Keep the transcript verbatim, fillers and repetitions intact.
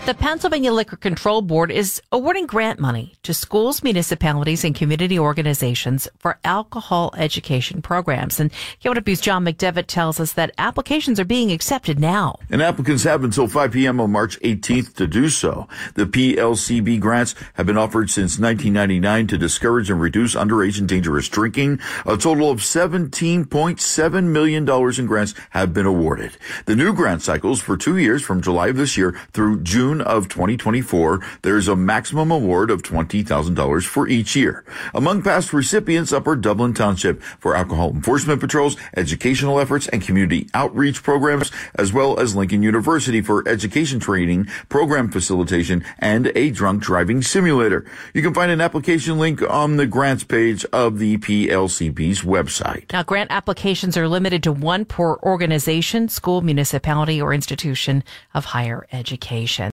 The Pennsylvania Liquor Control Board is awarding grant money to schools, municipalities, and community organizations for alcohol education programs. And K one W's John McDevitt tells us that applications are being accepted now. And applicants have until five p.m. on March eighteenth to do so. The P L C B grants have been offered since nineteen ninety-nine to discourage and reduce underage and dangerous drinking. A total of seventeen point seven million dollars in grants have been awarded. The new grant cycles for two years from July of this year through June of twenty twenty-four. There's a maximum award of twenty thousand dollars for each year. Among past recipients, Upper Dublin Township for alcohol enforcement patrols, educational efforts, and community outreach programs, as well as Lincoln University for education training, program facilitation, and a drunk driving simulator. You can find an application link on the grants page of the P L C B's website. Now, grant applications are limited to one per organization, school, municipality, or institution of higher education.